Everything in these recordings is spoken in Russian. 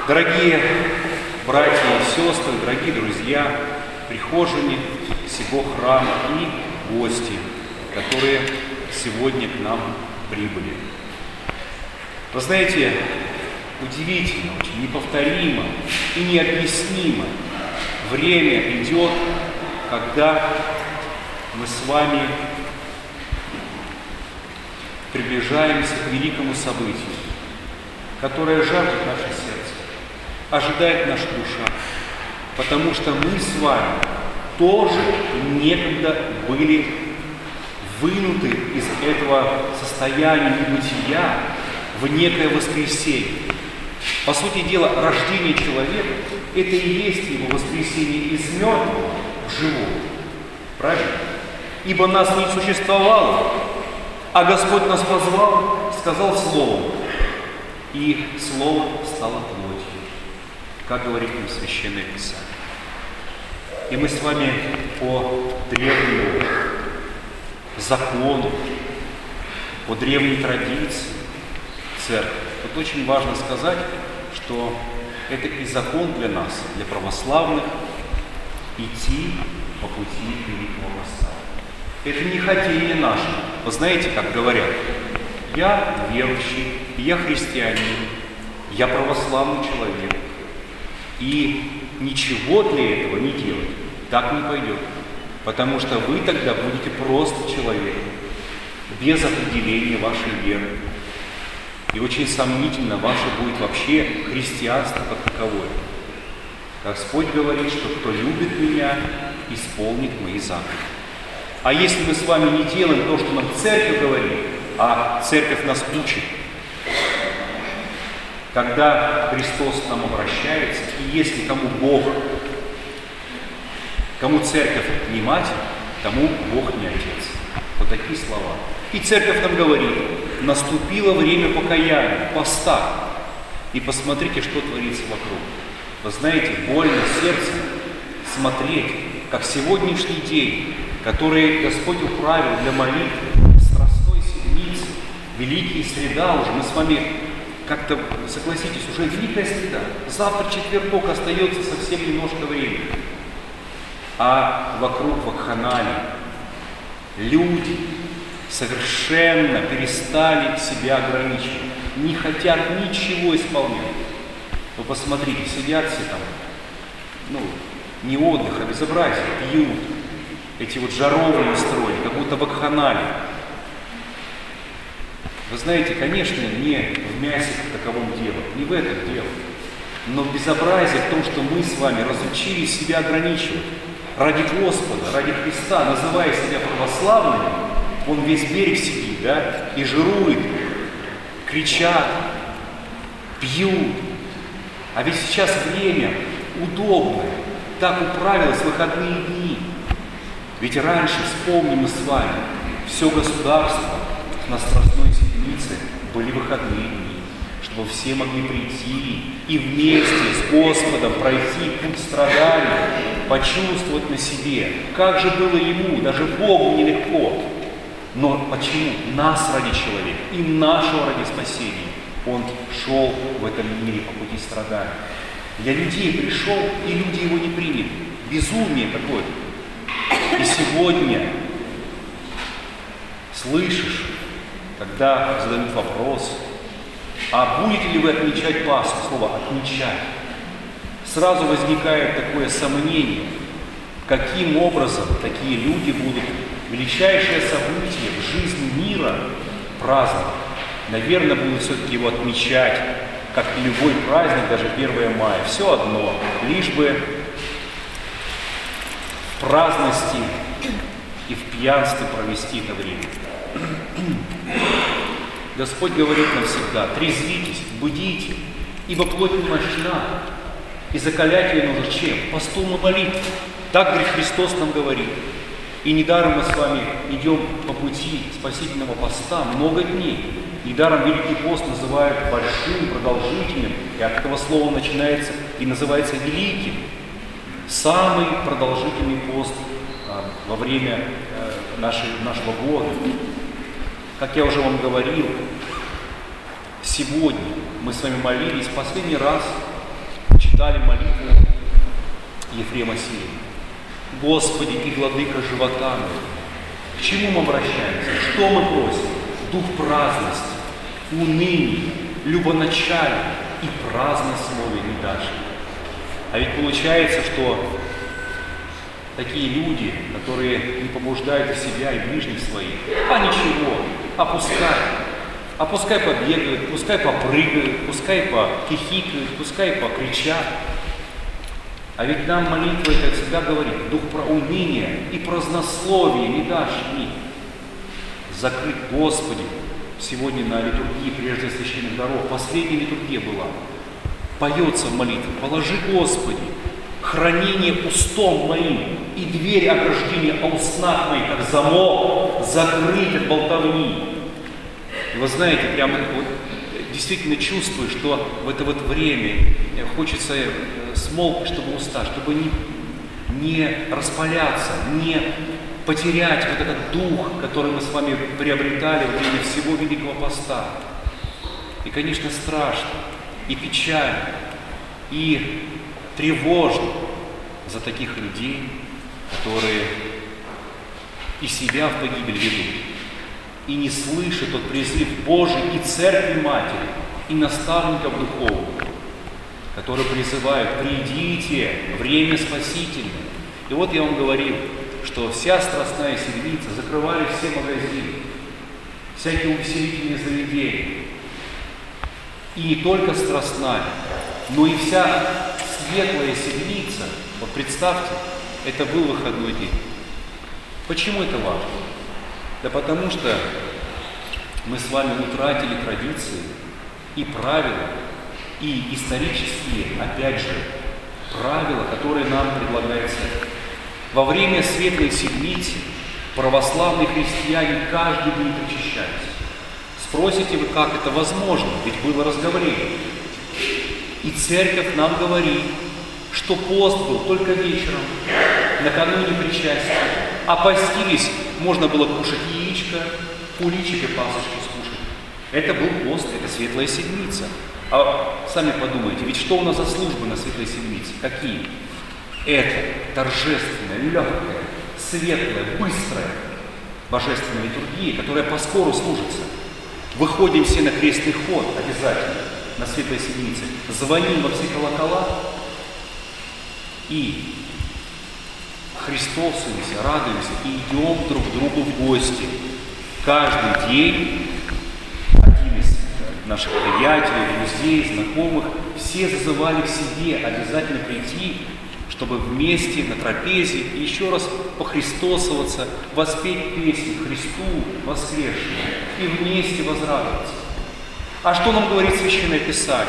Дорогие братья и сестры, дорогие друзья, прихожане сего храма и гости, которые сегодня к нам прибыли. Вы знаете, удивительно, очень неповторимо и необъяснимо время идет, когда мы с вами приближаемся к великому событию, которое жаждет наше сердце, ожидает наша душа, потому что мы с вами тоже некогда были вынуты из этого состояния небытия в некое воскресенье. По сути дела, рождение человека – это и есть его воскресение из мертвого в живого. Правильно? Ибо нас не существовало, а Господь нас позвал, сказал словом, и слово стало плотью, как говорит нам Священное Писание. И мы с вами по древнему закону, по древней традиции церкви. Тут очень важно сказать, что это и закон для нас, для православных, идти по пути великого поста. Это не хотение наше. Вы знаете, как говорят, я верующий, я христианин, я православный человек. И ничего для этого не делать так не пойдет. Потому что вы тогда будете просто человеком, без определения вашей веры. И очень сомнительно ваше будет вообще христианство как таковое. Господь говорит, что кто любит меня, исполнит мои заповеди. А если мы с вами не делаем то, что нам церковь говорит, а церковь нас учит, тогда Христос к нам обращается, и если кому Бог, кому церковь не мать, тому Бог не отец. Вот такие слова. И церковь нам говорит, наступило время покаяния, поста. И посмотрите, что творится вокруг. Вы знаете, больно сердцем смотреть, как сегодняшний день, который Господь управил для молитвы, Страстной Седмицы, Великая Среда уже, мы с вами как-то, согласитесь, уже Великая Среда. Завтра четверток, остается совсем немножко времени. А вокруг вакханалии люди совершенно перестали себя ограничивать, не хотят ничего исполнять. Вы посмотрите, сидят все там, не отдых, а безобразие, пьют, эти вот жаровые устроили, как будто вакханалии. Вы знаете, конечно, не в мясе как таковом дело, не в этом дело, но безобразие в том, что мы с вами разучили себя ограничивать. Ради Господа, ради Христа, называя себя православными, он весь берег сидит, да, и жирует, кричат, пьют. А ведь сейчас время удобное, так управилось в выходные дни. Ведь раньше, вспомним мы с вами, все государство на Страстной Седмице были выходные дни, чтобы все могли прийти и вместе с Господом пройти путь страданий, почувствовать на себе, как же было ему, даже Богу нелегко. Но почему? Нас ради человека и нашего ради спасения он шел в этом мире по пути страданий. Для людей пришел, и люди его не приняли. Безумие какое-то. И сегодня слышишь, когда задают вопрос, а будете ли вы отмечать Пасху? Слово «отмечать». Сразу возникает такое сомнение, каким образом такие люди будут величайшее событие в жизни мира праздновать. Наверное, будут все-таки его отмечать, как и любой праздник, даже 1 мая. Все одно, лишь бы в праздности и в пьянстве провести это время. Господь говорит нам всегда: трезвитесь, будите, ибо плоть немощна, и закалять ее нужно чем? Постом и молитвой. Так, говорит, Христос нам говорит. И недаром мы с вами идем по пути спасительного поста много дней. Недаром Великий пост называют большим, продолжительным, и от этого слова начинается и называется великим. Самый продолжительный пост во время нашего года. Как я уже вам говорил, сегодня мы с вами молились последний раз читали молитву Ефрема Сирина. Господи и Владыка живота моего. К чему мы обращаемся? Что мы просим? Дух праздности, уныния, любоначалия и празднословия не дашь. А ведь получается, что такие люди, которые не побуждают и себя, и ближних своих, а ничего, пускай побегают, пускай попрыгают, пускай похихикают, пускай покричат. А ведь нам молитва, как всегда говорит, дух уныния и празднословия не дашь им. Закрыть, Господи, сегодня на литургии прежде священных даров, последняя литургия была, поется в молитве: положи, Господи, хранение устом моим и дверь ограждения о устнах моих, как замок, закрыть от болтовни. И вы знаете, прямо вот, действительно чувствую, что в это вот время хочется смолкнуть, чтобы уста, чтобы не распаляться, не потерять вот этот дух, который мы с вами приобретали во время всего Великого Поста. И, конечно, страшно, и печально, и тревожно за таких людей, которые и себя в погибель ведут, и не слышат тот призыв Божий и Церкви Матери, и наставников духовных, которые призывают: придите, время спасительное. И вот я вам говорил, что вся Страстная Седмица закрывали все магазины, всякие увеселительные заведения. И не только Страстная, но и вся Светлая Седмица. Вот представьте, это был выходной день. Почему это важно? Да потому что мы с вами утратили традиции и правила, и исторические, опять же, правила, которые нам предлагает Церковь. Во время Светлой Седмицы православные христиане каждый день причащались. Спросите вы, как это возможно? Ведь было разговорение. И Церковь нам говорит, что пост был только вечером, накануне причастия. А постились, можно было кушать яичко, куличик и пасочку скушать. Это был пост, это Светлая Седмица. А сами подумайте, ведь что у нас за службы на Светлой Седмице? Какие? Это торжественная, легкая, светлая, быстрая божественная литургия, которая поскору служится. Выходим все на крестный ход обязательно на Светлой Седмице, звоним во все колокола и христосуемся, радуемся и идем друг к другу в гости. Каждый день один из наших приятелей, друзей, знакомых, все зазывали к себе обязательно прийти, чтобы вместе на трапезе еще раз похристосоваться, воспеть песню Христу воскресшему и вместе возрадоваться. А что нам говорит Священное Писание?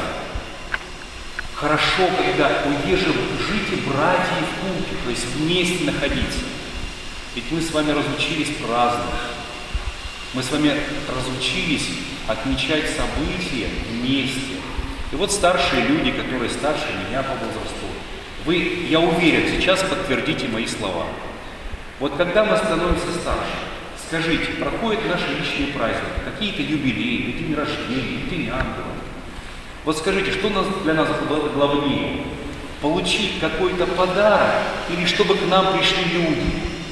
Хорошо, когда удержим жить и братья в купе, то есть вместе находиться. Ведь мы с вами разучились праздновать. Мы с вами разучились отмечать события вместе. И вот старшие люди, которые старше меня по возрасту, вы, я уверен, сейчас подтвердите мои слова. Вот когда мы становимся старше, скажите, проходят наши личные праздники, какие-то юбилеи, день рождения, день ангела. Вот скажите, что для нас главнее? Получить какой-то подарок или чтобы к нам пришли люди?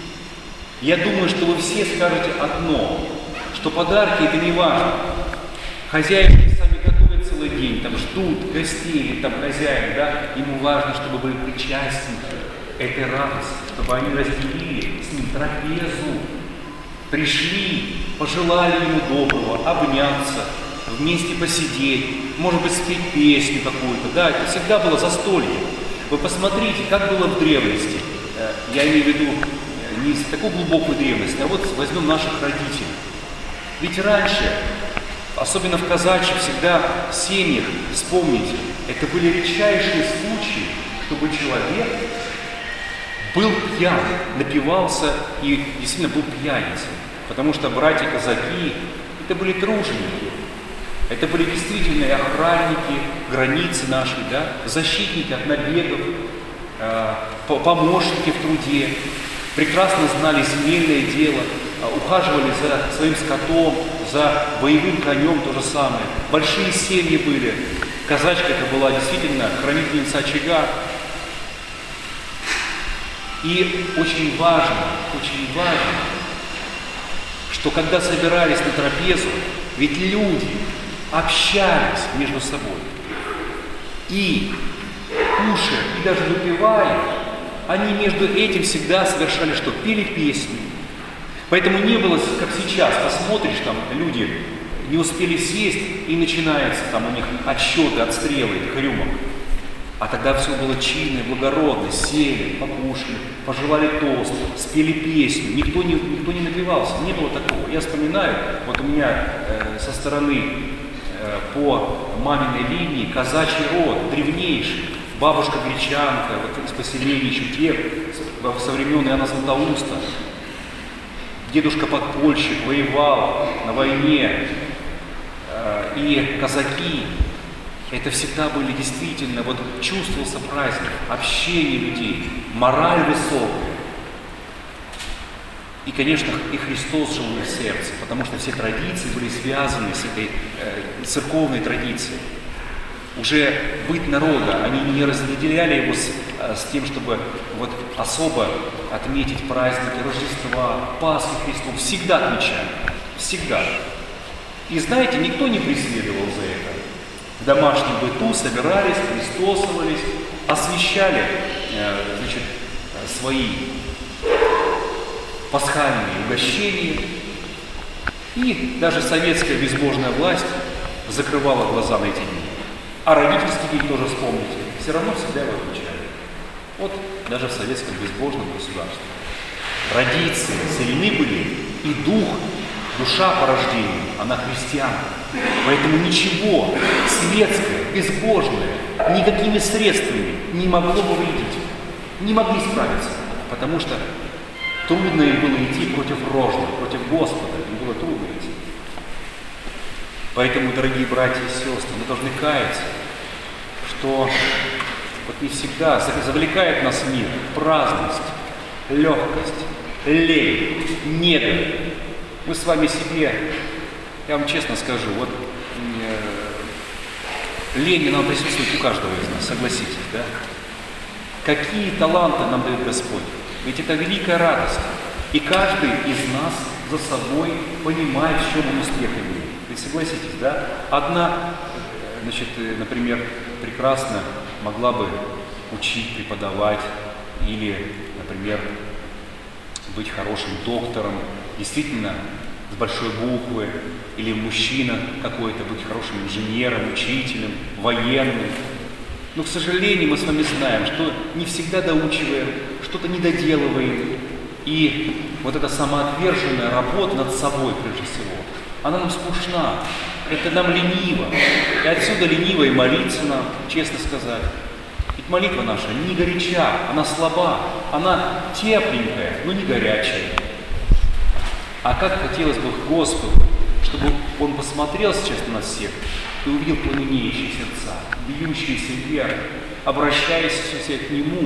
Я думаю, что вы все скажете одно, что подарки это не важно. Хозяева сами готовят целый день, там ждут гостей, там хозяин, да? Ему важно, чтобы были причастники этой радости, чтобы они разделили с ним трапезу, пришли, пожелали ему доброго, обняться, вместе посидеть, может быть, спеть песню какую-то, да, это всегда было застолье. Вы посмотрите, как было в древности, я имею в виду не такую глубокую древность, а вот возьмем наших родителей. Ведь раньше, особенно в казачьих, всегда в семьях, вспомните, это были редчайшие случаи, чтобы человек был пьян, напивался и действительно был пьяницей. Потому что братья-казаки, это были труженики, это были действительно охранники границы нашей, да, защитники от набегов, помощники в труде, прекрасно знали земельное дело, ухаживали за своим скотом, за боевым конем, то же самое. Большие семьи были. казачка это была действительно хранительница очага. И очень важно, что когда собирались на трапезу, ведь люди общались между собой. И кушая, и даже выпивая, они между этим всегда совершали что? Пели песни. Поэтому не было, как сейчас, посмотришь, там люди не успели сесть, и начинается там у них отсчеты, отстрелы этих рюмок. А тогда все было чинно, благородно, сели, покушали, пожелали тост, спели песню, никто не напивался, не было такого. Я вспоминаю, вот у меня со стороны по маминой линии казачий род, древнейший, бабушка Гречанка, вот из поселений еще тех, со времен Иоанна Златоуста. Дедушка подпольщик, воевал на войне, и казаки, это всегда были действительно, вот чувствовался праздник, общение людей, мораль высокая. И, конечно, и Христос жил в их сердце, потому что все традиции были связаны с этой церковной традицией. Уже быт народа, они не разделяли его с тем, чтобы вот особо отметить праздники Рождества, Пасхи Христов, всегда отмечали, всегда. И знаете, никто не преследовал за это. В домашнем быту собирались, христосовались, освящали свои пасхальные угощения. И даже советская безбожная власть закрывала глаза на эти дни. А родительский день тоже вспомните, все равно всегда его отмечали. Вот даже в советском безбожном государстве. Традиции сильны были, и душа по рождению, она христианка. Поэтому ничего светское, безбожное, никакими средствами не могло бы вредить. Не могли справиться, потому что трудно им было идти против рожна, против Господа. Им было трудно идти. Поэтому, дорогие братья и сестры, мы должны каяться, что вот не всегда завлекает нас мир праздность, легкость, лень, нега. Мы с вами себе, я вам честно скажу, вот лень нам присутствует у каждого из нас, согласитесь, да? Какие таланты нам дает Господь? Ведь это великая радость. И каждый из нас за собой понимает, в чем он успех имеет. Вы согласитесь, да? Одна, например, прекрасно могла бы учить, преподавать или, например, быть хорошим доктором, действительно, с большой буквы, или мужчина какой-то, быть хорошим инженером, учителем, военным. Но, к сожалению, мы с вами знаем, что не всегда доучиваем, что-то не доделываем. И вот эта самоотверженная работа над собой, прежде всего, она нам скучна, это нам лениво. И отсюда лениво и молиться нам, честно сказать. Ведь молитва наша не горяча, она слаба, она тепленькая, но не горячая. А как хотелось бы Господу, чтобы Он посмотрел сейчас на нас всех и увидел пламенеющие сердца, бьющиеся вверх, обращающиеся к Нему.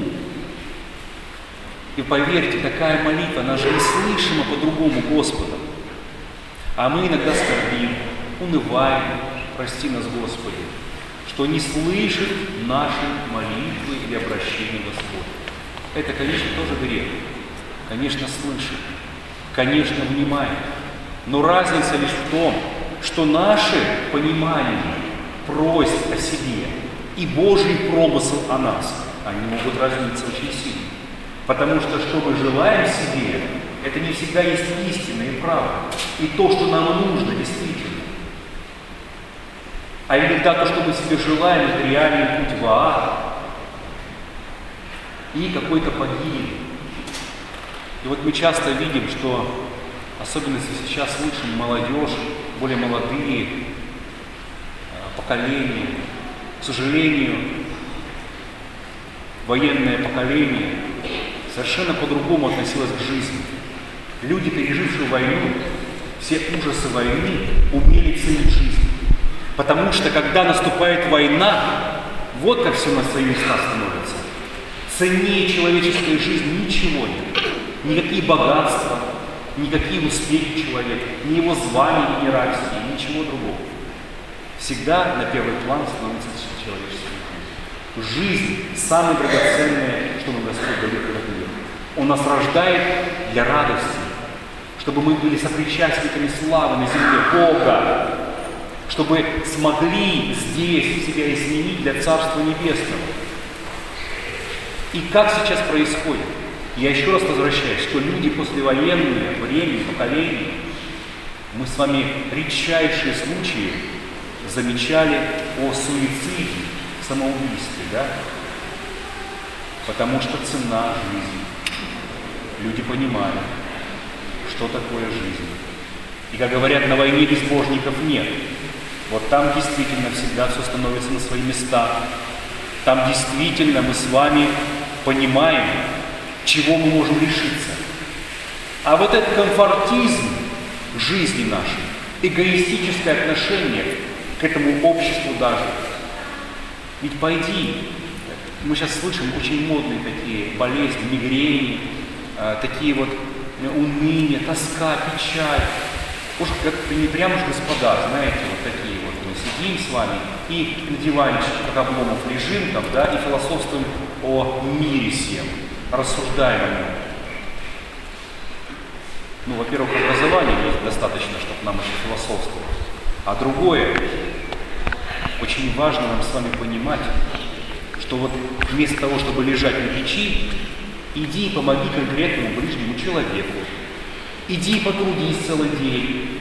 И поверьте, такая молитва, она же неслышима по-другому Господом. А мы иногда скорбим, унываем, прости нас, Господи, что не слышит нашей молитвы или обращения Господа. Это, конечно, тоже грех. Конечно, слышит. Конечно, внимает. Но разница лишь в том, что наше понимание просьб о себе и Божий промысел о нас, они могут разниться очень сильно. Потому что мы желаем себе, это не всегда есть истина и правда. И то, что нам нужно, действительно. А иногда то, что мы себе желаем, это реальный путь в ад и какой-то погибель. И вот мы часто видим, что, особенно если сейчас слышим молодежь, более молодые поколения, к сожалению, военное поколение совершенно по-другому относилось к жизни. Люди, пережившие войну, все ужасы войны, умели ценить жизнь. Потому что, когда наступает война, вот как все на свои места становится. Ценнее человеческой жизни ничего нет. Никакие богатства, никакие успехи человека, ни его звания генеральские, ничего другого. всегда на первый план становится человеческая жизнь. Жизнь – самое драгоценное, что нам Господь дает в этот мир. Он нас рождает для радости, чтобы мы были сопричастниками славы на земле Бога, чтобы смогли здесь себя изменить для Царства Небесного. И как сейчас происходит? Я еще раз возвращаюсь, что люди послевоенные, времени, поколения, мы с вами редчайшие случаи замечали о суициде, самоубийстве, да? Потому что цена жизни. Люди понимали, что такое жизнь. И как говорят, на войне безбожников нет. Вот там действительно всегда все становится на свои места. Там действительно мы с вами понимаем, чего мы можем лишиться. А вот этот комфортизм жизни нашей, эгоистическое отношение к этому обществу даже. Ведь пойди, мы сейчас слышим очень модные такие болезни, мигрени, такие вот уныние, тоска, печаль. Уж как не прямо уж господа, знаете, вот такие вот мы сидим с вами и на диванчике, как Обломов, лежим там, да, и философствуем о мире всем, рассуждаем о нем. Ну, во-первых, образования есть достаточно, чтобы нам еще философствовать. А другое, очень важно нам с вами понимать, что вот вместо того, чтобы лежать на печи, иди и помоги конкретному ближнему человеку. Иди и потрудись целый день.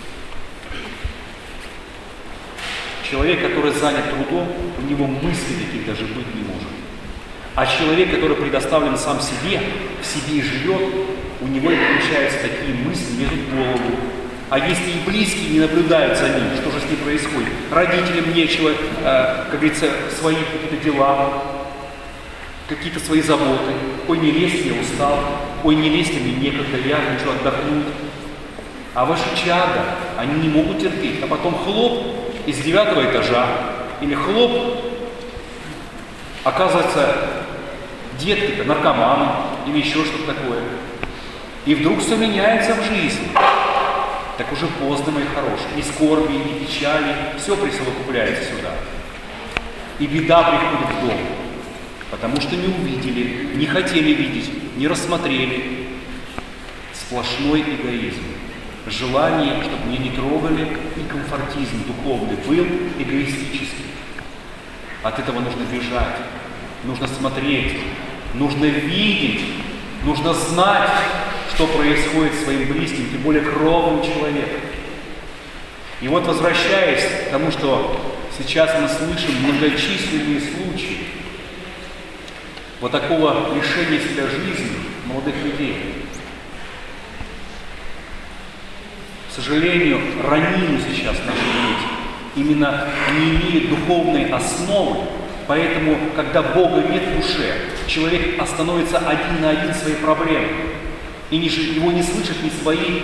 Человек, который занят трудом, у него мыслей таких даже быть не может. А человек, который предоставлен сам себе, в себе и живет, у него и получаются такие мысли, лезут в голову. А если и близкие не наблюдают за ним, что же с ним происходит? Родителям нечего, как говорится, свои какие-то дела, какие-то свои заботы. Ой, не лезь, я устал. Ой, не лезь, мне некогда, я хочу отдохнуть. А ваши чада, они не могут терпеть. А потом хлоп из 9 этажа. Или хлоп, оказывается, детки-то наркоманы. Или еще что-то такое. И вдруг все меняется в жизни. Так уже поздно, мои хорошие. И скорби, и печали, все присовокупляется сюда. И беда приходит в дом. Потому что не увидели, не хотели видеть, не рассмотрели. Сплошной эгоизм. Желание, чтобы меня не трогали, и комфортизм духовный был эгоистический. От этого нужно бежать, нужно смотреть, нужно видеть, нужно знать, что происходит с своим близким, тем более кровным человеком. И вот, возвращаясь к тому, что сейчас мы слышим многочисленные случаи вот такого лишения себя жизни молодых людей. К сожалению, ранимы сейчас наши дети, именно не имеют духовной основы, поэтому, когда Бога нет в душе, человек становится один на один своей проблемой. И его не слышат ни свои,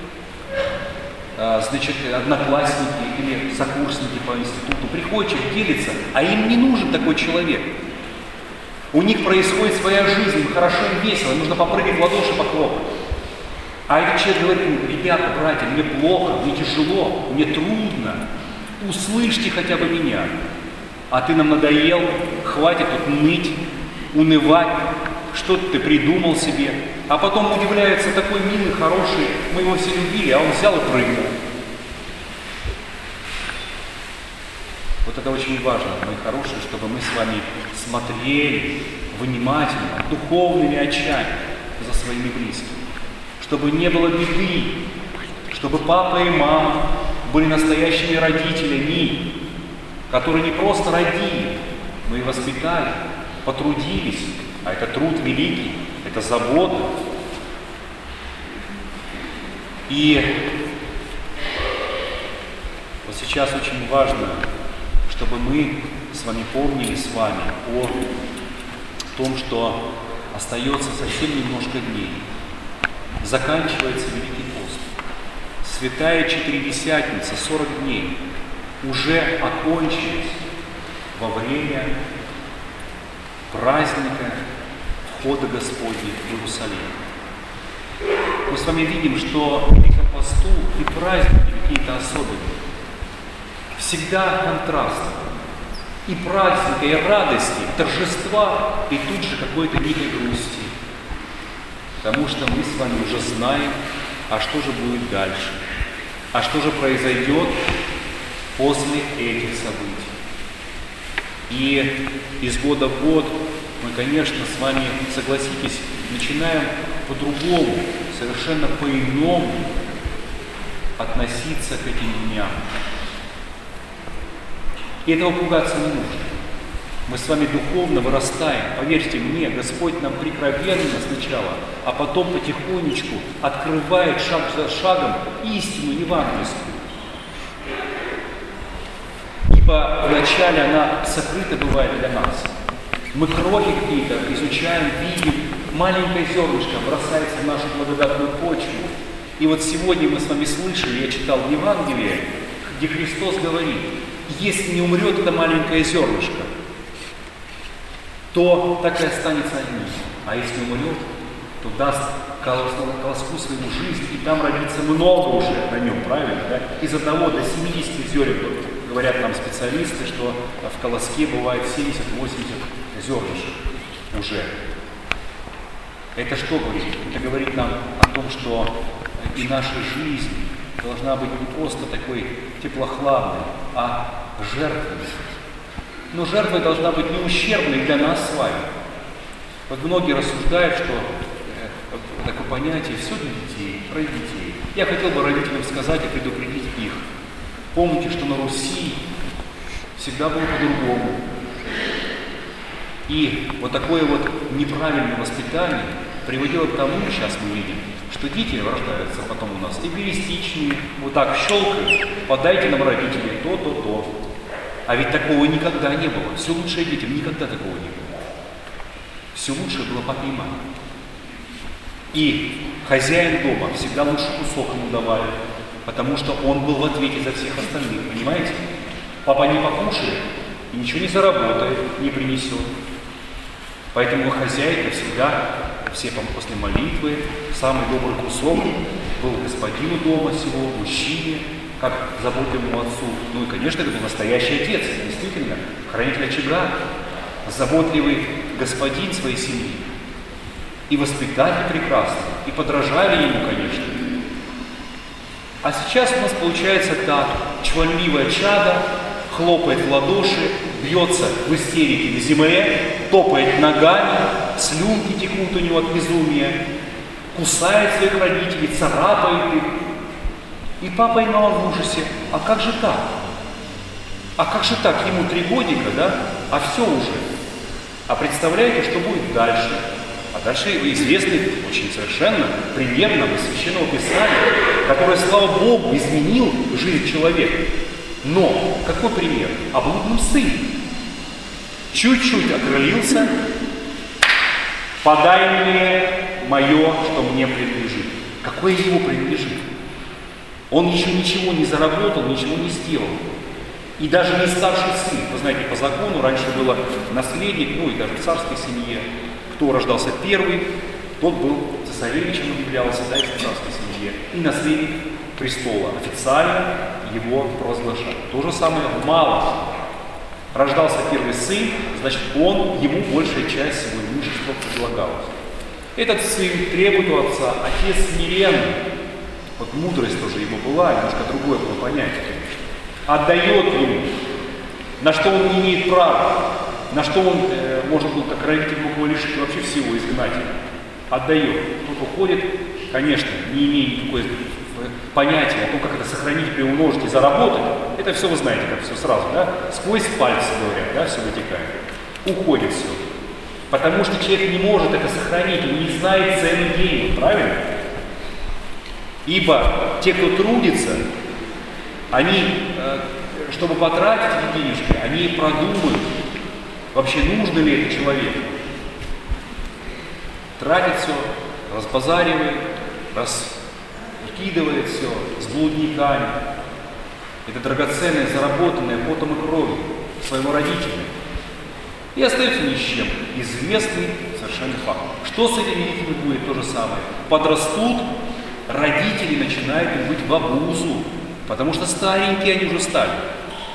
одноклассники или сокурсники по институту. Приходит человек, делится, а им не нужен такой человек. У них происходит своя жизнь, им хорошо, им весело, нужно попрыгать в ладоши, похлопать. А этот человек говорит: ребята, братья, мне плохо, мне тяжело, мне трудно, услышьте хотя бы меня. А ты нам надоел, хватит тут ныть, унывать, что-то ты придумал себе. А потом удивляется: такой милый, хороший, мы его все любили, а он взял и прыгнул. Вот это очень важно, мои хорошие, чтобы мы с вами смотрели внимательно, духовными очами за своими близкими. Чтобы не было беды, чтобы папа и мама были настоящими родителями, которые не просто родили, но и воспитали, потрудились, а это труд великий, это забота. И вот сейчас очень важно, чтобы мы с вами помнили с вами о том, что остается совсем немножко дней. Заканчивается Великий пост. Святая Четыредесятница, 40 дней, уже окончились во время праздника входа Господня в Иерусалим. Мы с вами видим, что в Великом посту и праздники какие-то особенные. всегда контраст. И праздника, и радости, торжества, и тут же какой-то дикой грусти. Потому что мы с вами уже знаем, а что же будет дальше, а что же произойдет после этих событий. И из года в год мы, конечно, с вами, согласитесь, начинаем по-другому, совершенно по-иному относиться к этим дням. И этого пугаться не нужно. Мы с вами духовно вырастаем. Поверьте мне, Господь нам прикровенно сначала, а потом потихонечку открывает шаг за шагом истину евангельскую. Ибо вначале она сокрыта бывает для нас. Мы крохи какие-то изучаем, видим, маленькое зернышко бросается в нашу благодатную почву. И вот сегодня мы с вами слышали, я читал в Евангелии, где Христос говорит: если не умрет это маленькое зернышко, то так и останется одним. А если умрет, то даст колоску своему жизнь, и там родится много уже на нем, правильно? Да? Из 1 до 70 зерен, говорят нам специалисты, что в колоске бывает 70-80 зернышек уже. Это что говорит? Это говорит нам о том, что и наша жизнь должна быть не просто такой теплохладной, а жертвенной. Но жертва должна быть не ущербной для нас с вами. Вот многие рассуждают, что такое понятие «все для детей», про детей. Я хотел бы родителям сказать и предупредить их. Помните, что на Руси всегда было по-другому. И вот такое вот неправильное воспитание приводило к тому, сейчас мы видим, что дети рождаются потом у нас эгоистичные, вот так щелкают, подайте нам, родители, то. А ведь такого никогда не было. Все лучшее детям, никогда такого не было. Все лучшее было папе и маме. И хозяин дома всегда лучший кусок ему давали, потому что он был в ответе за всех остальных, понимаете? Папа не покушает и ничего не заработает, не принесет. Поэтому хозяйка всегда, все после молитвы, самый добрый кусок был господину дома сего, мужчине, как заботливому отцу. Ну и, конечно, это был настоящий отец, действительно, хранитель очага, заботливый господин своей семьи. И воспитатель прекрасный, и подражали ему, конечно. А сейчас у нас получается так: чванливое чадо хлопает в ладоши, бьется в истерике на земле, топает ногами, слюнки текут у него от безумия, кусает своих родителей, царапает их. И папа и мама в ужасе: а как же так? А как же так? Ему 3 годика, да? А все уже. А представляете, что будет дальше? А дальше известный очень совершенно пример нам из Священного Писания, который, слава Богу, изменил жизнь человека. Но какой пример? О блудном сыне. Чуть-чуть окрылился: подай мне мое, что мне принадлежит. Какое ему принадлежит? Он еще ничего не заработал, ничего не сделал. И даже не старший сын. Вы знаете, по закону раньше было наследник, ну и даже в царской семье. Кто рождался первый, тот был цесаревичем, объявлялся, да, и в царской семье. И наследник престола. Официально его провозглашали. То же самое мало. Рождался первый сын, значит, ему большая часть своего имущества предлагалась. Этот сын требует у отца, отец смиренный. Вот мудрость тоже ему была, немножко другое было понятие, конечно. Отдает ему, на что он не имеет права, на что он, может быть, как родитель мог его лишить вообще всего, изгнать его. Отдает. Тот уходит, конечно, не имея никакого понятия о том, как это сохранить, приумножить и заработать. Это все вы знаете, как все сразу, да? Сквозь пальцы, говорят, да, все вытекает. Уходит все. Потому что человек не может это сохранить, он не знает цены денег, правильно? Ибо те, кто трудится, они, чтобы потратить эти денежки, они продумают, вообще нужно ли это человеку. Тратит все, разбазаривает, раскидывает все с блудниками. Это драгоценное, заработанное потом и кровью своему родителю. И остается ни с чем. Известный совершенно факт. Что с этими детьми будет? То же самое. Подрастут, родители начинают им быть в обузу, потому что старенькие они уже стали.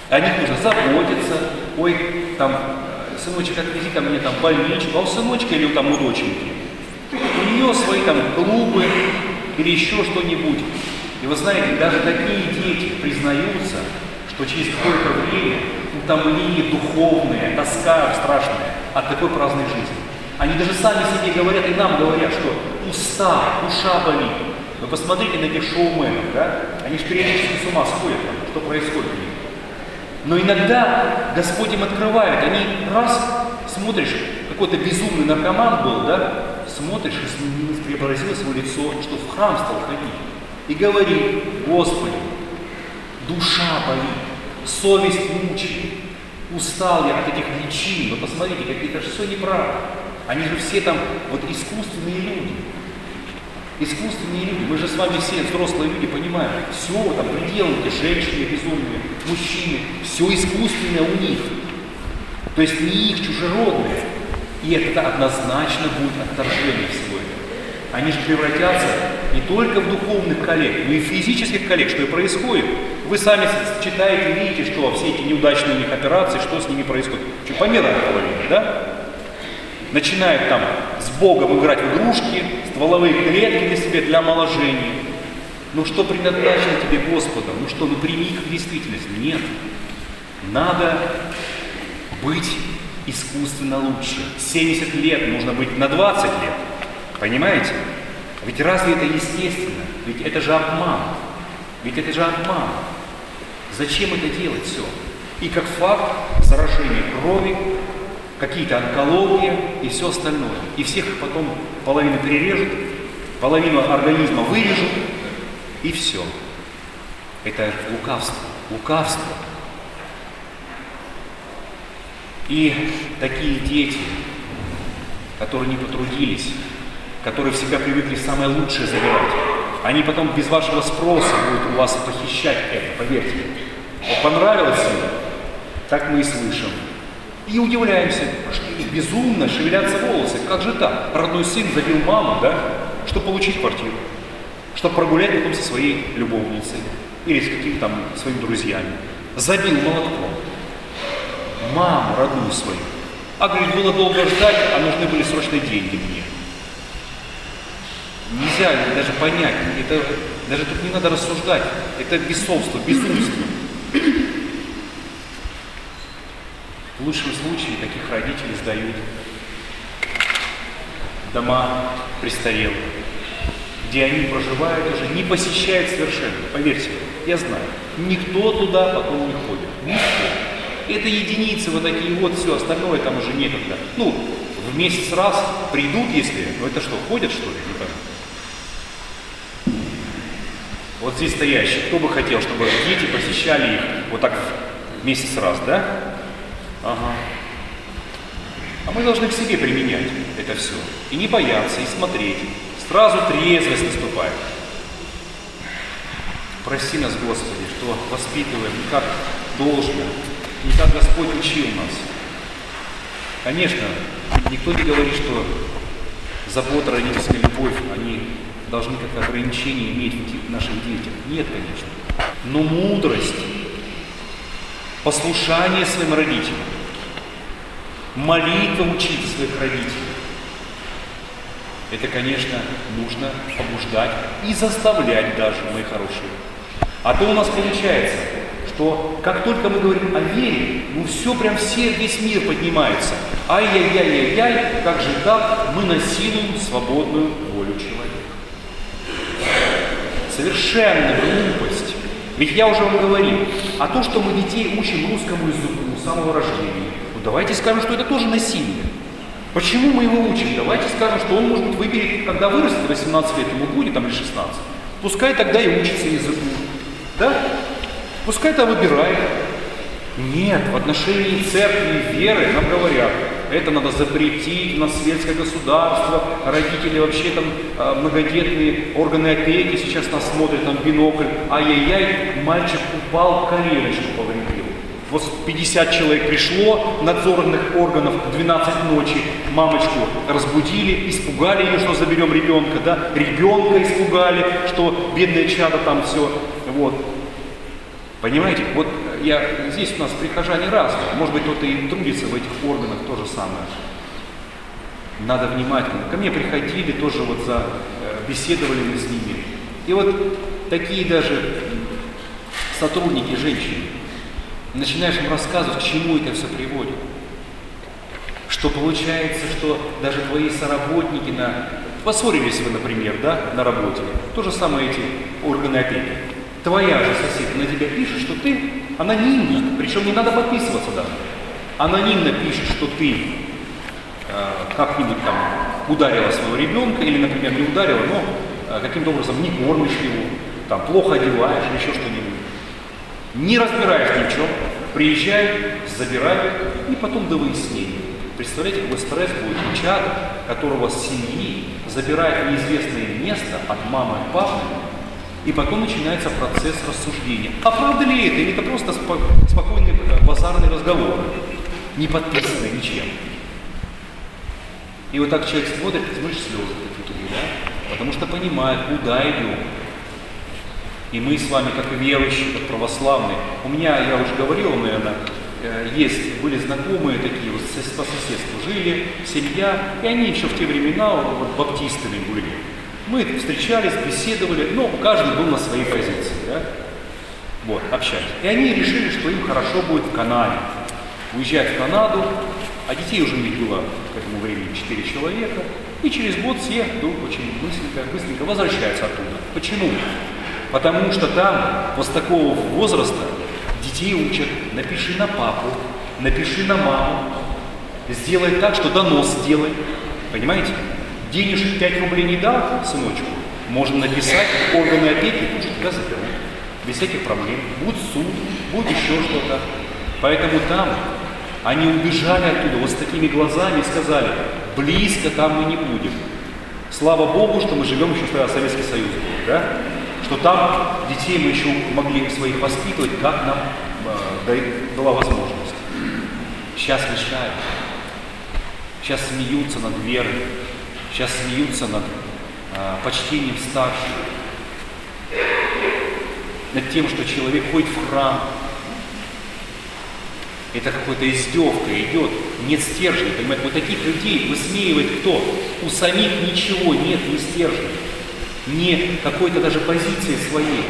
О них нужно заботиться. Ой, там, сыночек, отвези ко мне там в больничку, а у сыночка или там у доченьки. У нее свои там клубы или еще что-нибудь. И вы знаете, даже такие дети признаются, что через какое-то время утомление духовное, тоска страшная от такой праздной жизни. Они даже сами себе говорят и нам говорят, что устал, душа болит. Вы посмотрите на этих шоуменов, да? Они же периодически с ума сходят, что происходит у них. Но иногда Господь им открывает, они раз смотришь, какой-то безумный наркоман был, да? Смотришь, и преобразилось его лицо, что в храм стал ходить. И говорит: Господи, душа болит, совесть мучает, устал я от этих личин. Вы посмотрите, какие-то все неправы. Они же все там вот искусственные люди. Искусственные люди. Мы же с вами все взрослые люди понимаем. Все там пределы, эти женщины безумные, мужчины, все искусственное у них. То есть не их чужеродное. И это однозначно будет отторжение всего этого. Они же превратятся не только в духовных коллег, но и в физических коллег. Что и происходит. Вы сами читаете, видите, что все эти неудачные у них операции, что с ними происходит. Что, помирают половина, да? Начинают там с Богом играть в игрушки, стволовые клетки для себя, для омоложения. Ну что предназначено тебе Господом? Ну что, ну прими их в действительность? Нет. Надо быть искусственно лучше. 70 лет нужно быть на 20 лет. Понимаете? Ведь разве это естественно? Ведь это же обман. Ведь это же обман. Зачем это делать все? И как факт, заражение крови, какие-то онкологии и все остальное. И всех потом половину перережут, половину организма вырежут, и все. Это лукавство. Лукавство. И такие дети, которые не потрудились, которые всегда привыкли самое лучшее забирать, они потом без вашего спроса будут у вас похищать это, поверьте. Вот понравилось им, так мы и слышим. И удивляемся, что безумно шевелятся волосы. Как же так? Родной сын забил маму, да? Чтобы получить квартиру. Чтобы прогулять потом со своей любовницей. Или с какими-то там своими друзьями. Забил молотком. Маму родную свою. А говорит, было долго ждать, а нужны были срочные деньги мне. Нельзя даже понять. Это, даже тут не надо рассуждать. Это бесовство, безумство. В лучшем случае таких родителей сдают в дома престарелых, где они проживают уже, не посещают совершенно. Поверьте, я знаю, никто туда потом не ходит. Никто. Это единицы вот такие вот, все остальное там уже некогда. Ну, в месяц раз придут, если, ну это что, ходят что ли? Не пойму. Вот здесь стоящие, кто бы хотел, чтобы дети посещали их вот так в месяц раз, да? Ага. А мы должны к себе применять это все. И не бояться, и смотреть. Сразу трезвость наступает. Прости нас, Господи, что воспитываем не как должно, не как Господь учил нас. Конечно, никто не говорит, что забота, родительская любовь, они должны как ограничение иметь в наших детях. Нет, конечно. Но мудрость, послушание своим родителям, молитва учить своих родителей. Это, конечно, нужно побуждать и заставлять даже, мои хорошие. А то у нас получается, что как только мы говорим о вере, ну все, прям весь мир поднимается. Ай-яй-яй-яй-яй, как же так, мы насилуем свободную волю человека. Совершенно глупость. Ведь я уже вам говорил, а то, что мы детей учим русскому языку с самого рождения, ну давайте скажем, что это тоже насилие. Почему мы его учим? Давайте скажем, что он, может быть, выберет, когда вырастет, 18 лет ему будет, там, или 16. Пускай тогда и учится языку. Да? Пускай это выбирает. Нет, в отношении церкви и веры нам говорят, это надо запретить, у нас светское государство, родители вообще там многодетные, органы опеки сейчас нас смотрят, там бинокль, ай-яй-яй, мальчик упал, коленочку повредил. Вот 50 человек пришло, надзорных органов, 12 ночи, мамочку разбудили, испугали ее, что заберем ребенка, да, ребенка испугали, что бедное чадо там все, вот. Понимаете, вот здесь у нас прихожане разные, может быть, кто-то и трудится в этих органах, то же самое. Надо внимательно. Ко мне приходили, тоже вот беседовали мы с ними. И вот такие даже сотрудники, женщины, начинаешь им рассказывать, к чему это все приводит. Что получается, что даже твои соработники поссорились вы, например, да, на работе. То же самое эти органы опеки. Твоя же соседка на тебя пишет, что ты анонимно, причем не надо подписываться даже, анонимно пишет, что ты как-нибудь там ударила своего ребенка, или, например, не ударила, но каким-то образом не кормишь его, там, плохо одеваешь, или еще что-нибудь. Не разбираешь ни в чем, приезжай, забирай, и потом до выяснения. Представляете, какой стресс будет у человека, которого с семьи забирает в неизвестное место от мамы и папы, и потом начинается процесс рассуждения. А правда ли это, или это просто спокойный базарный разговор, не подписанный ничем? И вот так человек смотрит, и смотришь, слезы такие, да? Потому что понимает, куда идем. И мы с вами, как и верующие, как православные, у меня, я уже говорил, наверное, были знакомые такие, вот по соседству жили, семья, и они еще в те времена вот, баптистами были. Мы встречались, беседовали, но каждый был на своей позиции, да? Вот, общались. И они решили, что им хорошо будет в Канаде. Уезжать в Канаду, а детей уже у них было к этому времени 4 человека, и через год все вдруг очень быстренько возвращаются оттуда. Почему? Потому что там, вот с такого возраста, детей учат, напиши на папу, напиши на маму, сделай так, что донос сделай. Понимаете? Денежек 5 рублей не дал, сыночку, можно написать, органы опеки тут же тебя заберут. Без всяких проблем. Будет суд, будет еще что-то. Поэтому там они убежали оттуда вот с такими глазами и сказали, близко там мы не будем. Слава Богу, что мы живем еще в Советский Союз, да? Что там детей мы еще могли своих воспитывать, как нам была возможность. Сейчас лишают. Сейчас смеются над верой. Сейчас смеются над почтением старших. Над тем, что человек ходит в храм. Это какая-то издевка идет, нет стержня, понимаете? Вот таких людей высмеивает кто? У самих ничего нет, ни стержня, ни какой-то даже позиции своей.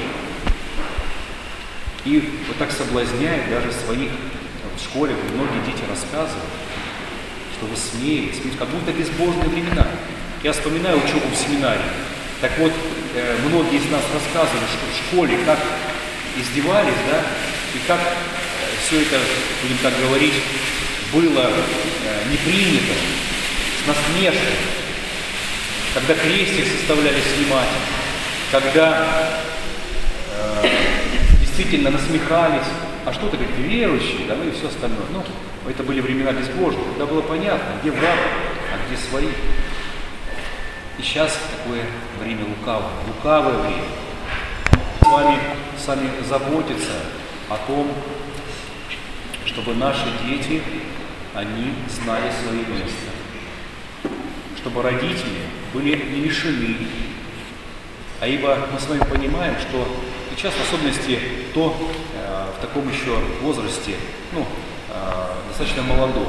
И вот так соблазняет даже своих в школе, многие дети рассказывают, что высмеивают, как будто безбожные времена. Я вспоминаю учебу в семинарии. Так вот, многие из нас рассказывали, что в школе как издевались, да, и как все это, будем так говорить, было не принято, с насмешкой, когда крестик составляли снимать, когда действительно насмехались, а что-то, говорит, верующие, да, и все остальное. Ну, это были времена безбожные, когда было понятно, где враг, а где свои. И сейчас такое время лукавое время. С вами сами заботиться о том, чтобы наши дети, они знали свое место. Чтобы родители были не лишены. А ибо мы с вами понимаем, что сейчас, в особенности, кто в таком еще возрасте, достаточно молодом,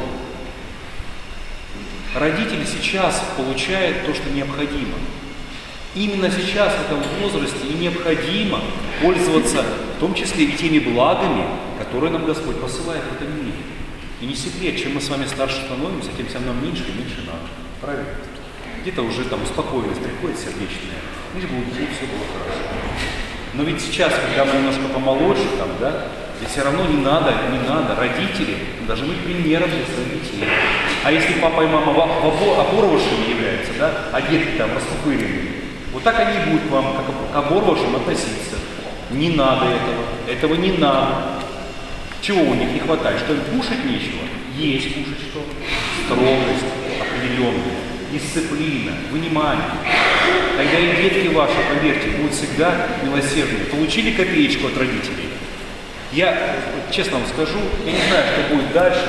родители сейчас получают то, что необходимо. Именно сейчас, в этом возрасте, и необходимо пользоваться, в том числе и теми благами, которые нам Господь посылает в этом мире. И не секрет, чем мы с вами старше становимся, тем нам меньше и меньше надо. Правильно? Где-то уже там успокоенность приходит сердечная, лишь бы у детей все было хорошо. Но ведь сейчас, когда мы немножко помоложе, ведь все равно не надо, родители должны быть примером для своих детей. А если папа и мама оборвавшими являются, а детки там раскупыренные, вот так они будут к вам, как к оборвавшим, относиться. Не надо этого не надо. Чего у них не хватает? Что им кушать нечего? Есть кушать что? Строгость определенная, дисциплина, внимание. Тогда и детки ваши, поверьте, будут всегда милосердны. Получили копеечку от родителей? Я честно вам скажу, я не знаю, что будет дальше,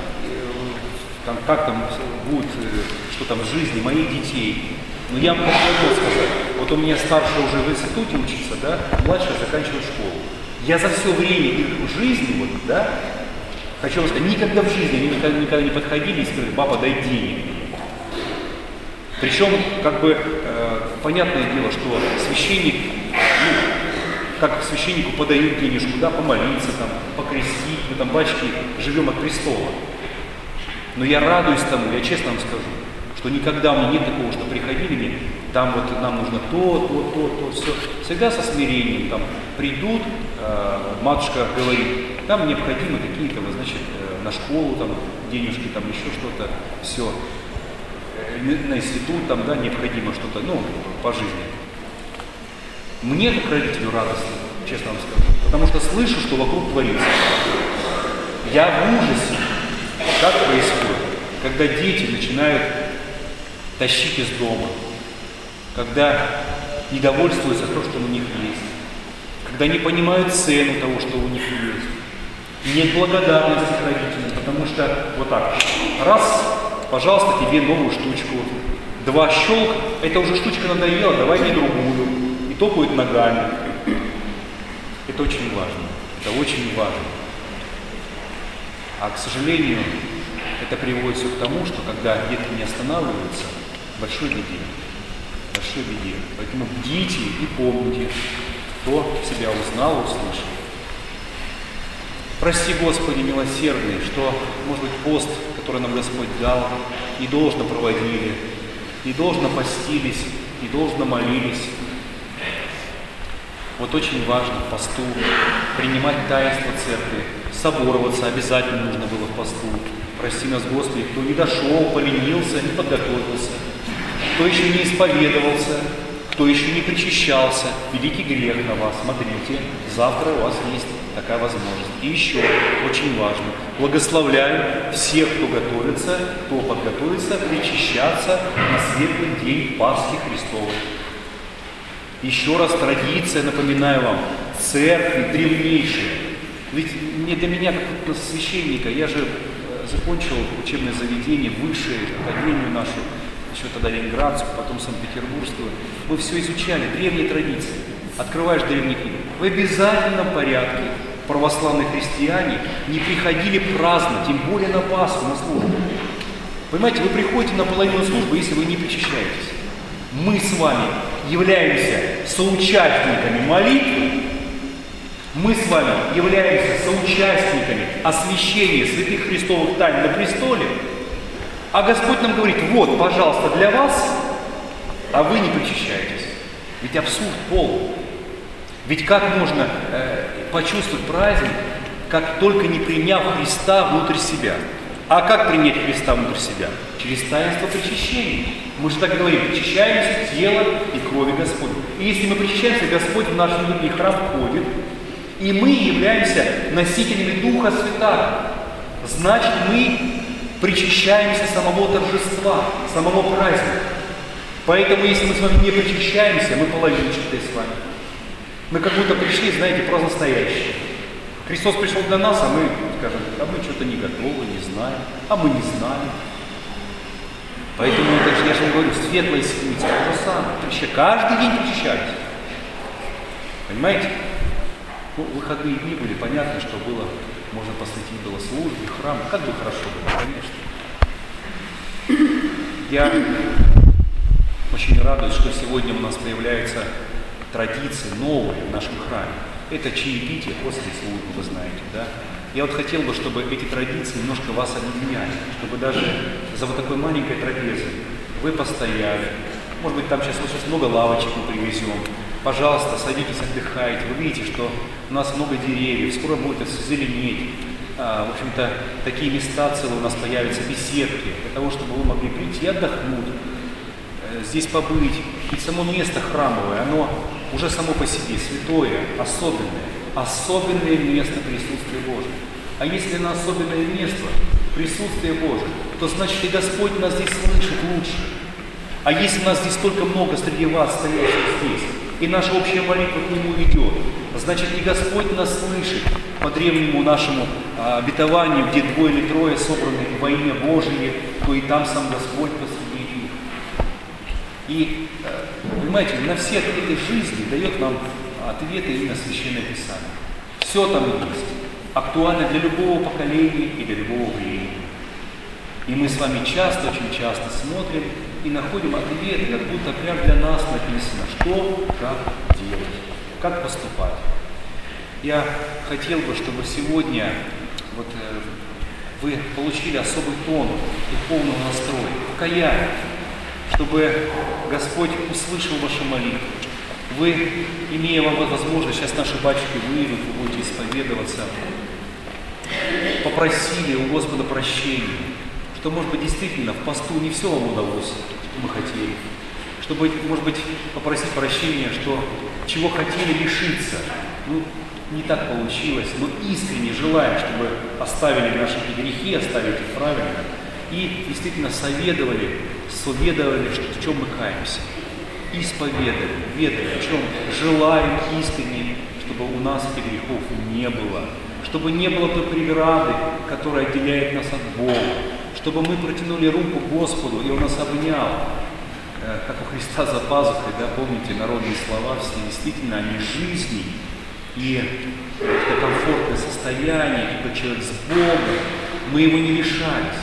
как там будет, что там в жизни моих детей. Но я вам могу сказать, вот у меня старшая уже в институте учится, младшая заканчивает школу. Я за все время их жизни, вот, да, хочу вам сказать, никогда в жизни они никогда не подходили и сказали: папа, дай денег. Причем, как бы, понятное дело, что священник, как священнику подают денежку, да, помолиться, там, покрестить, мы там, батюшки, живем от престола. Но я радуюсь тому, я честно вам скажу, что никогда у меня нет такого, что приходили мне, там вот нам нужно то, все. Всегда со смирением, там, придут, матушка говорит, нам необходимы какие-то, значит, на школу, там, денежки, там, еще что-то, все. На институт, там, да, необходимо что-то, по жизни. Мне, как родителю, радостно, честно вам скажу, потому что слышу, что вокруг творится. Я в ужасе, как происходит, когда дети начинают тащить из дома, когда недовольствуются тем, что у них есть, когда не понимают цену того, что у них есть. Нет благодарности к родителям, потому что вот так, раз, пожалуйста, тебе новую штучку, два, щелк, эта уже штучка надоела, давай мне другую, и топают ногами. Это очень важно, это очень важно. А, к сожалению, это приводит все к тому, что когда детки не останавливаются, большой беде. Поэтому бдите и помните, кто себя узнал, услышал. Прости, Господи, милосердный, что, может быть, пост, который нам Господь дал, не должно проводили, не должно постились, не должно молились. Вот очень важно в посту принимать таинство церкви, собороваться обязательно нужно было в посту. Прости нас, Господи, кто не дошел, поленился, не подготовился, кто еще не исповедовался, кто еще не причащался. Великий грех на вас. Смотрите, завтра у вас есть такая возможность. И еще очень важно, благословляю всех, кто готовится, кто подготовится причащаться на светлый день Пасхи Христовой. Еще раз традиция, напоминаю вам, церкви древнейшей. Ведь не для меня, как священника, я же закончил учебное заведение, высшее, академию нашу, еще тогда ленинградскую, потом санкт-петербургскую. Мы все изучали, древние традиции. Открываешь древние книги. В обязательном порядке православные христиане не приходили праздно, тем более на Пасху, на службу. Понимаете, вы приходите на половину службы, если вы не причащаетесь. Мы с вами являемся соучастниками молитвы, мы с вами являемся соучастниками освящения святых христовых тайн на престоле, а Господь нам говорит: вот, пожалуйста, для вас, а вы не причащаетесь. Ведь абсурд полный. Ведь как можно почувствовать праздник, как только не приняв Христа внутрь себя? А как принять Христа внутрь себя? Через таинство причащения. Мы же так говорим: причащаемся тела и крови Господня. И если мы причащаемся, Господь в наш внутренний храм входит, и мы являемся носителями Духа Святаго. Значит, мы причащаемся самого торжества, самого праздника. Поэтому, если мы с вами не причащаемся, мы половинчатые с вами. Мы как будто пришли, знаете, про настоящее. Христос пришел для нас, а мы, скажем, а мы что-то не готовы, не знаем, а мы не знаем. Поэтому, я же вам говорю, светлая седмица, то же самое. Каждый день причащайтесь. Понимаете? Выходные дни были, понятно, что было, можно посвятить было службе, храм. Как бы хорошо было, конечно. Я очень радуюсь, что сегодня у нас появляются традиции новые в нашем храме. Это чаепитие после службы, вы знаете, да? Я вот хотел бы, чтобы эти традиции немножко вас объединяли, чтобы даже за вот такой маленькой трапезой вы постояли. Может быть, там сейчас много лавочек мы привезем. Пожалуйста, садитесь, отдыхайте. Вы видите, что у нас много деревьев, скоро будет зеленеть. В общем-то, такие места целые у нас появятся, беседки, для того, чтобы вы могли прийти и отдохнуть, здесь побыть. И само место храмовое, оно уже само по себе святое, особенное место присутствия Божьего. А если на особенное место присутствия Божьего, то значит и Господь нас здесь слышит лучше. А если нас здесь столько много среди вас, стоящих здесь, и наша общая молитва к Нему идет, значит и Господь нас слышит по древнему нашему обетованию, где двое или трое собраны во имя Божие, то и там сам Господь посреди них. И, понимаете, на все ответы жизни дает нам ответы именно Священное Писание. Все там есть. Актуально для любого поколения и для любого времени. И мы с вами часто, очень часто смотрим и находим ответы, как будто прямо для нас написано, что, как делать, как поступать. Я хотел бы, чтобы сегодня вы получили особый тон духовного настроя, покаяния, чтобы Господь услышал ваши молитвы. Вы, имея возможность, сейчас наши батюшки выйдут, вы будете исповедоваться, попросили у Господа прощения, что, может быть, действительно в посту не все вам удалось, что мы хотели, чтобы, может быть, попросить прощения, что чего хотели лишиться, не так получилось, но искренне желаем, чтобы оставили наши грехи, оставили их правильно, и действительно соведовали, в чем мы каемся, исповедали, ведали, в чем желаем искренне, чтобы у нас этих грехов не было, чтобы не было той преграды, которая отделяет нас от Бога, чтобы мы протянули руку Господу, и Он нас обнял, как у Христа за пазухой, да, помните народные слова, все действительно они жизни, и это комфортное состояние, когда человек с Богом, мы его не лишались.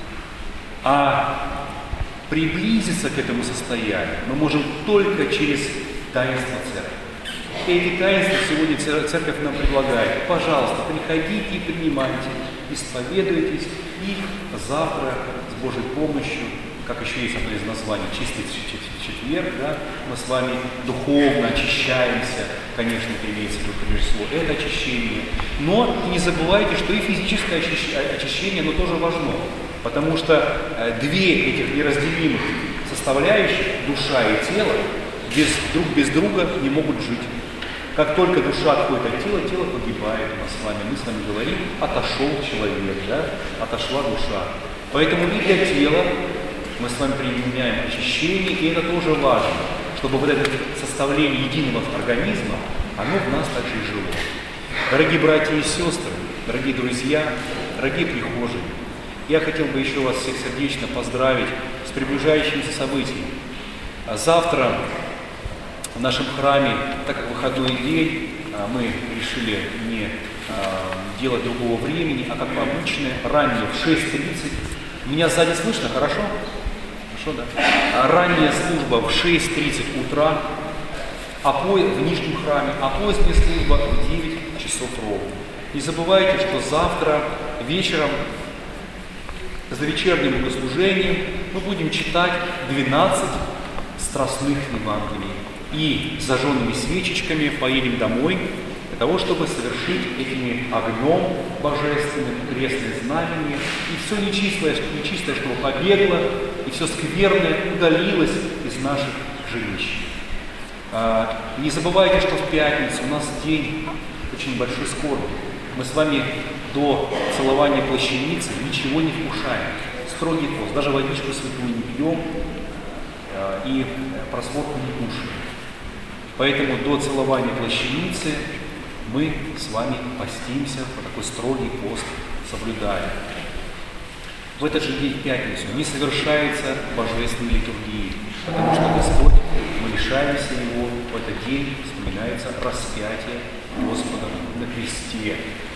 А приблизиться к этому состоянию мы можем только через таинство церкви. И эти таинства сегодня церковь нам предлагает. Пожалуйста, приходите и принимайте, исповедуйтесь, и завтра с Божьей помощью, как еще есть одно из названий, чистый четверг, да, мы с вами духовно очищаемся, конечно, имеется в виду прежде всего это очищение, но не забывайте, что и физическое очищение, оно тоже важно, потому что две этих неразделимых составляющих, душа и тело, друг без друга не могут жить. Как только душа отходит от тела, тело погибает у нас с вами. Мы с вами говорим, отошел человек, да? Отошла душа. Поэтому и для тела мы с вами применяем очищение, и это тоже важно, чтобы вот это составление единого организма, оно в нас также и жило. Дорогие братья и сестры, дорогие друзья, дорогие прихожие, я хотел бы еще вас всех сердечно поздравить с приближающимися событиями. Завтра в нашем храме, так как выходной день, мы решили не делать другого времени, а как обычно, ранее в 6:30. Меня сзади слышно, хорошо? Хорошо, да? Ранняя служба в 6:30 утра в нижнем храме, а поздняя служба в 9 часов ровно. Не забывайте, что завтра вечером за вечерним богослужением мы будем читать 12 страстных Евангелий. И с зажженными свечечками поедем домой для того, чтобы совершить этими огнем божественным крестное знамение. И все нечистое, что побегло, и все скверное удалилось из наших жилищ. Не забывайте, что в пятницу у нас день очень большой скорби. Мы с вами до целования плащаницы ничего не вкушаем. Строгий пост, даже водичку святую не пьем и просмотрку не кушаем. Поэтому до целования плащаницы мы с вами постимся, по такой строгий пост соблюдаем. В этот же день, в пятницу, не совершается божественной литургии, потому что Господь, мы лишаемся Его, в этот день вспоминается распятие Господа на кресте.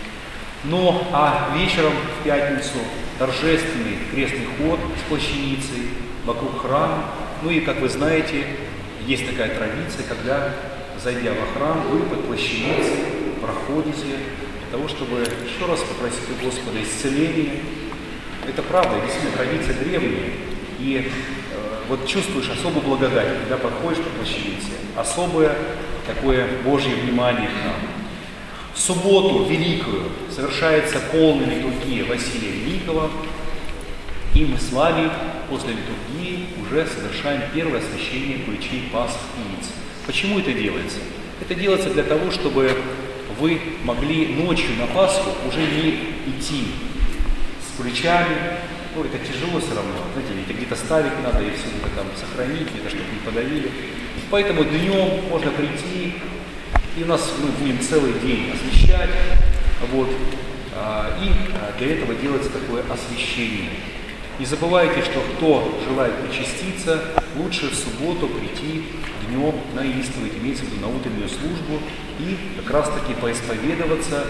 А вечером в пятницу торжественный крестный ход с плащаницей вокруг храма. И, как вы знаете, есть такая традиция, когда, зайдя во храм, вы под плащаницей проходите для того, чтобы еще раз попросить у Господа исцеления. Это правда, действительно, традиция древняя. И чувствуешь особую благодать, когда проходишь по плащанице, особое такое Божье внимание к нам. В субботу великую совершается полная литургия Василия Великого, и мы с вами после литургии уже совершаем первое освящение куличей, пасх и яиц. Почему это делается? Это делается для того, чтобы вы могли ночью на Пасху уже не идти с куличами. Это тяжело все равно, знаете, ведь где-то ставить надо, и все это там сохранить, где-то, чтобы не подавили. Поэтому днем можно прийти, и у нас мы будем целый день освещать, и для этого делается такое освящение. Не забывайте, что кто желает причаститься, лучше в субботу прийти днем на исповедь, имеется в виду на утреннюю службу, и как раз таки поисповедоваться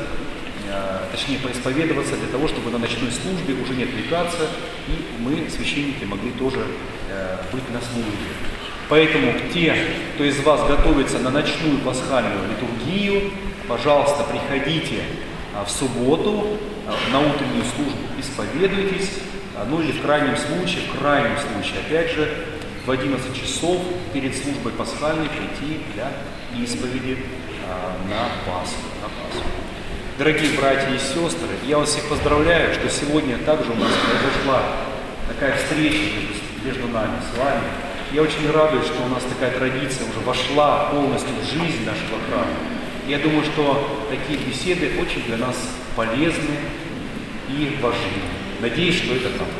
для того, чтобы на ночной службе уже не отвлекаться, и мы, священники, могли тоже быть на службе. Поэтому те, кто из вас готовится на ночную пасхальную литургию, пожалуйста, приходите в субботу на утреннюю службу, исповедуйтесь, ну или в крайнем случае, опять же, в 11 часов перед службой пасхальной прийти для исповеди на Пасху. Дорогие братья и сестры, я вас всех поздравляю, что сегодня также у нас произошла такая встреча между нами с вами. Я очень радуюсь, что у нас такая традиция уже вошла полностью в жизнь нашего храма. Я думаю, что такие беседы очень для нас полезны и важны. Надеюсь, что это так.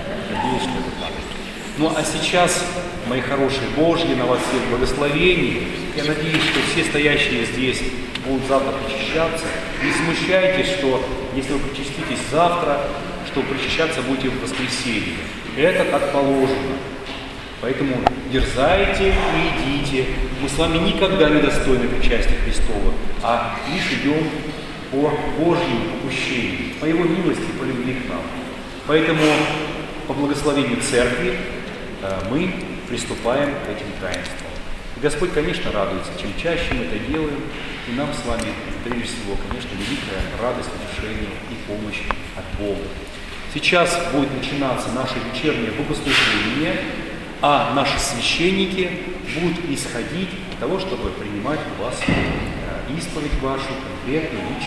Ну а сейчас, мои хорошие Божьи, на вас всех благословений. Я надеюсь, что все стоящие здесь будут завтра причащаться. Не смущайтесь, что если вы причаститесь завтра, что причащаться будете в воскресенье. Это как положено. Поэтому дерзайте и идите. Мы с вами никогда не достойны причастия Христова, а лишь идем по Божьему попущению, по Его милости, по любви к нам. Поэтому по благословению Церкви мы приступаем к этим таинствам. И Господь, конечно, радуется, чем чаще мы это делаем, и нам с вами, прежде всего, конечно, великая радость, утешение и помощь от Бога. Сейчас будет начинаться наше вечернее богослужение, а наши священники будут исходить для того, чтобы принимать у вас исповедь вашу, конкретную,